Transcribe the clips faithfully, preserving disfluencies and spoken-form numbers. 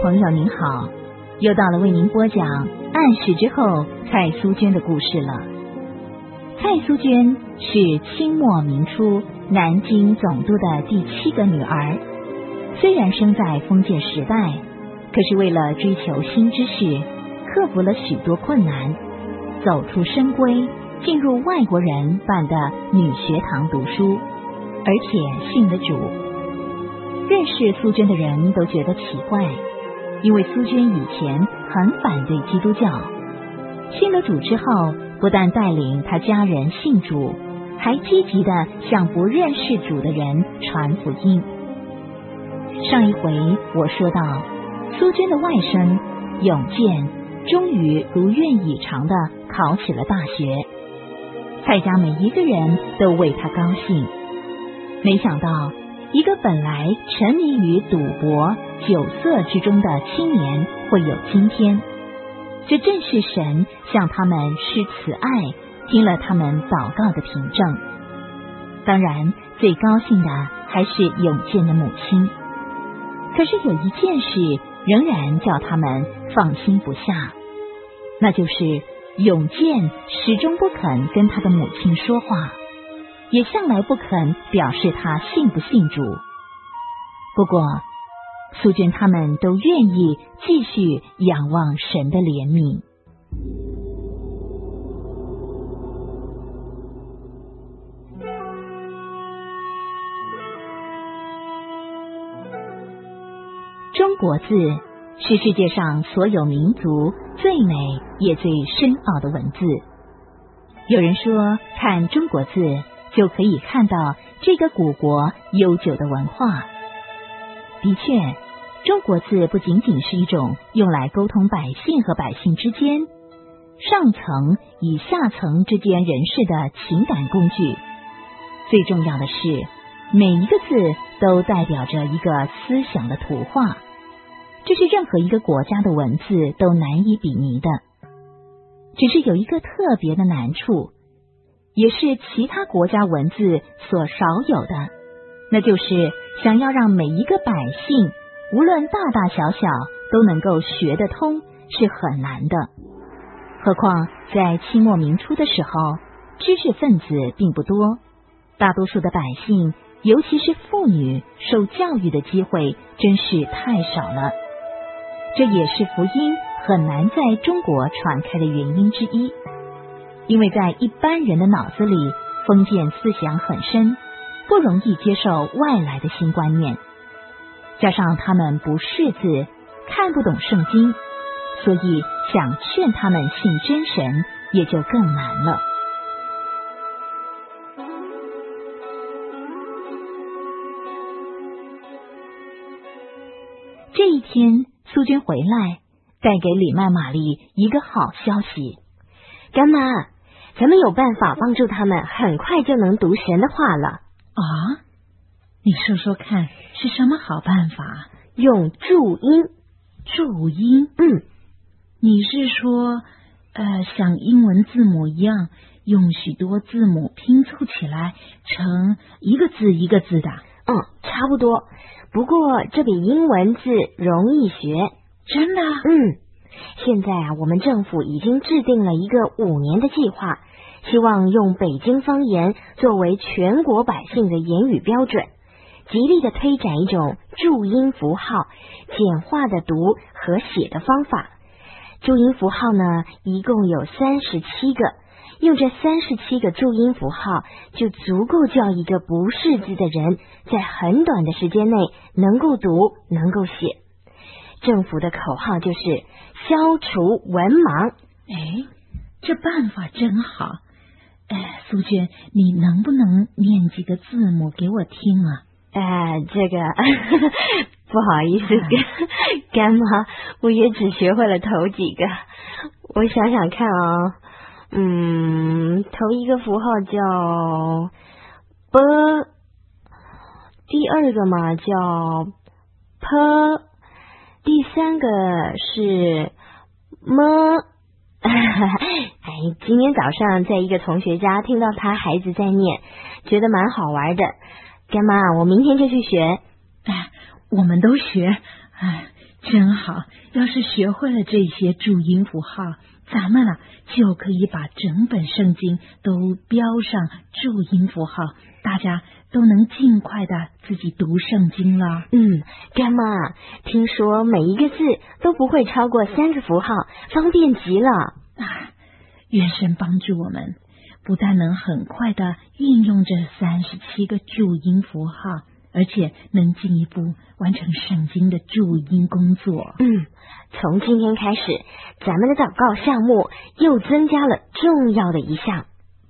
朋友您好，又到了为您播讲暗史之后蔡苏娟的故事了。蔡苏娟是清末民初南京总督的第七个女儿，虽然生在封建时代，可是为了追求新知识，克服了许多困难，走出深闺，进入外国人办的女学堂读书，而且信了主。认识苏娟的人都觉得奇怪，因为苏娟以前很反对基督教，信了主之后，不但带领她家人信主，还积极地向不认识主的人传福音。上一回我说到，苏娟的外甥永健终于如愿以偿地考起了大学，蔡家每一个人都为他高兴。没想到一个本来沉迷于赌博酒色之中的青年会有今天，这正是神向他们施慈爱，听了他们祷告的凭证。当然最高兴的还是永健的母亲，可是有一件事仍然叫他们放心不下，那就是永健始终不肯跟他的母亲说话，也向来不肯表示他信不信主。不过苏娟他们都愿意继续仰望神的怜悯。中国字是世界上所有民族最美也最深奥的文字。有人说，看中国字就可以看到这个古国悠久的文化。的确，中国字不仅仅是一种用来沟通百姓和百姓之间、上层与下层之间人士的情感工具。最重要的是，每一个字都代表着一个思想的图画，这是任何一个国家的文字都难以比拟的。只是有一个特别的难处，也是其他国家文字所少有的，那就是想要让每一个百姓无论大大小小都能够学得通是很难的。何况在清末民初的时候，知识分子并不多，大多数的百姓尤其是妇女受教育的机会真是太少了，这也是福音很难在中国传开的原因之一。因为在一般人的脑子里，封建思想很深，不容易接受外来的新观念，加上他们不识字，看不懂圣经，所以想劝他们信真神也就更难了。这一天，苏娟回来，带给李曼玛丽一个好消息。 干妈，咱们有办法帮助他们很快就能读神的话了。 啊？你说说看，是什么好办法？ 用注音。 注音？ 嗯， 你是说，呃，像英文字母一样，用许多字母拼凑起来成一个字一个字的？ 嗯，差不多。不过这比英文字容易学。 真的？ 嗯，现在啊，我们政府已经制定了一个五年的计划，希望用北京方言作为全国百姓的言语标准，极力的推展一种注音符号简化的读和写的方法。注音符号呢，一共有三十七个，用这三十七个注音符号就足够叫一个不识字的人在很短的时间内能够读能够写。政府的口号就是消除文盲。 哎，这办法真好。哎，苏娟，你能不能念几个字母给我听啊？ 哎，这个不好意思，干妈，我也只学会了头几个。我想想看啊，嗯，头一个符号叫 b， 第二个嘛叫 p， 第三个是 m。哎，今天早上在一个同学家听到他孩子在念，觉得蛮好玩的。干妈，我明天就去学。 哎，我们都学。哎， 真好，要是学会了这些注音符号，咱们啊就可以把整本圣经都标上注音符号，大家都能尽快的自己读圣经了。 嗯，干妈，听说每一个字都不会超过三个符号，方便极了。 啊，愿神帮助我们，不但能很快的运用这三十七个注音符号，而且能进一步完成圣经的注音工作。 嗯，从今天开始，咱们的祷告项目又增加了重要的一项。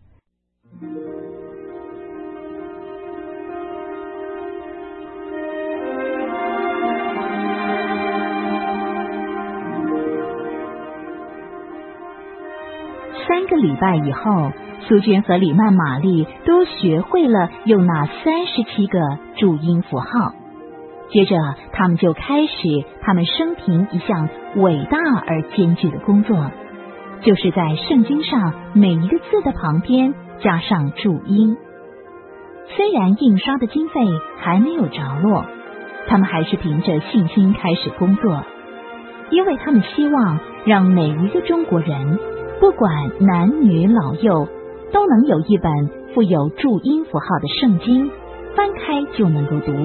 三个礼拜以后，苏娟和李曼玛丽都学会了用那三十七个注音符号。接着，他们就开始他们生平一项伟大而艰巨的工作，就是在圣经上每一个字的旁边加上注音。虽然印刷的经费还没有着落，他们还是凭着信心开始工作，因为他们希望让每一个中国人，不管男女老幼，都能有一本附有注音符号的圣经，翻开就能够读。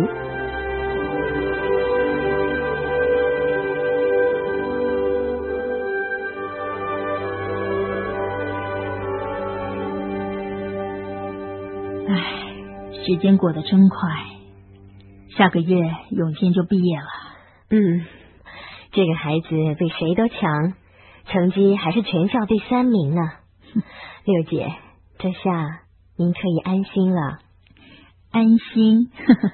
唉，时间过得真快，下个月永健就毕业了。 嗯，这个孩子比谁都强，成绩还是全校第三名呢。六姐，这下您可以安心了。 安心？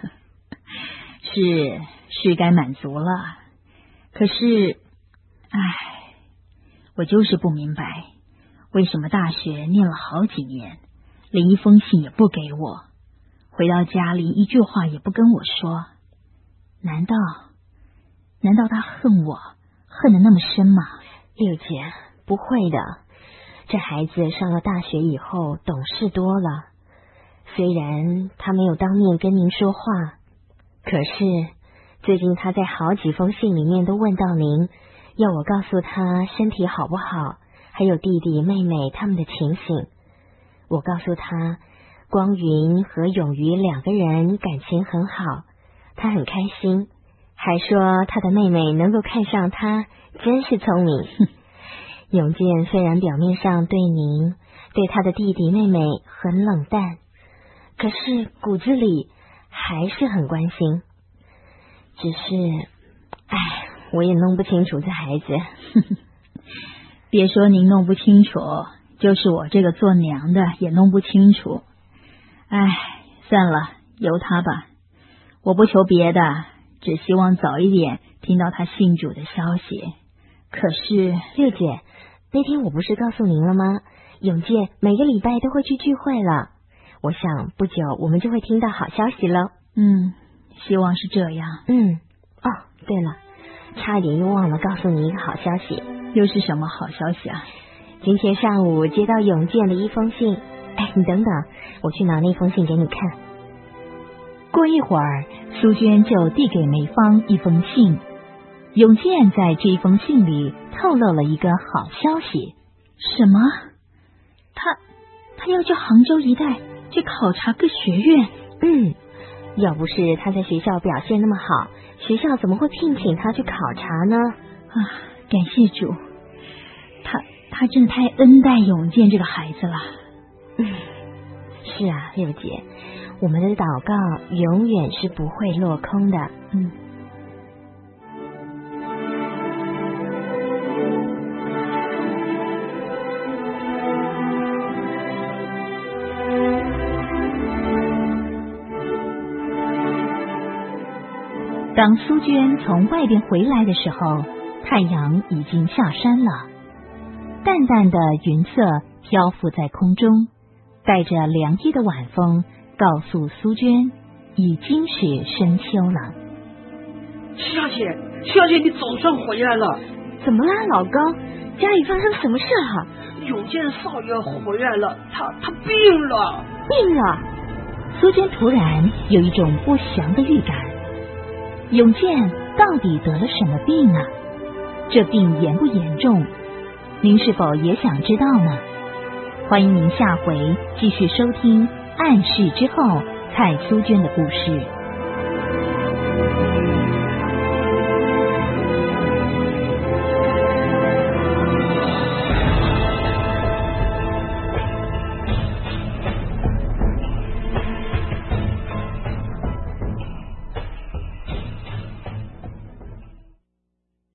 是是该满足了。可是，唉，我就是不明白，为什么大学念了好几年，连一封信也不给我，回到家里一句话也不跟我说。难道难道他恨我恨得那么深吗？ 六姐，不会的，这孩子上了大学以后懂事多了，虽然他没有当面跟您说话，可是最近他在好几封信里面都问到您，要我告诉他身体好不好，还有弟弟妹妹他们的情形。我告诉他，光云和永瑜两个人感情很好，他很开心，还说他的妹妹能够看上他，真是聪明。永健虽然表面上对您、对他的弟弟妹妹很冷淡，可是骨子里还是很关心。只是，唉，我也弄不清楚这孩子。 别说您弄不清楚，就是我这个做娘的也弄不清楚。唉，算了，由他吧。我不求别的，只希望早一点听到他信主的消息。可是， 六姐，那天我不是告诉您了吗？永健每个礼拜都会去聚会了，我想不久我们就会听到好消息了。 嗯，希望是这样。 嗯，哦，对了，差一点又忘了告诉你一个好消息。 又是什么好消息啊？ 今天上午接到永健的一封信。哎，你等等，我去拿那封信给你看。 过一会儿，苏娟就递给梅芳一封信。永健在这封信里透露了一个好消息。 什么？他他要去杭州一带去考察个学院？ 嗯，要不是他在学校表现那么好，学校怎么会聘请他去考察呢？ 啊，感谢主，他他真的太恩待永健这个孩子了。 嗯，是啊，六姐，我们的祷告永远是不会落空的。 嗯。 当苏娟从外边回来的时候，太阳已经下山了，淡淡的云色漂浮在空中，带着凉意的晚风告诉苏娟已经是深秋了。 夏姐，夏姐，你总算回来了。 怎么啦，老高？家里发生什么事了？ 永健少爷回来了，他他病了。 病了？ 苏娟突然有一种不祥的预感。永健到底得了什么病啊？这病严不严重？您是否也想知道呢？欢迎您下回继续收听《暗示之后》蔡苏娟的故事。